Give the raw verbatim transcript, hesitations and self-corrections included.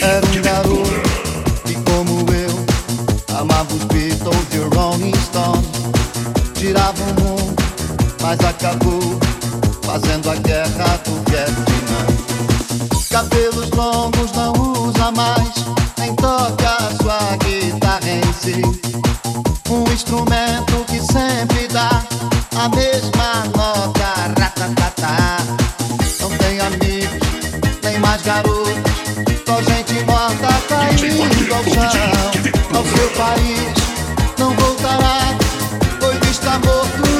Era um garoto que, como eu, amava os Beatles e o Rolling Stones. Girava o mundo, mas acabou fazendo a guerra do Vietnã. Cabelos longos não usa mais, nem toca sua guitarra em si. Um instrumento que sempre dá a mesma nota, ratatatá. Não tem amigos, nem mais garotos, só gente morta caindo ao chão. Ao seu país não voltará, pois está morto.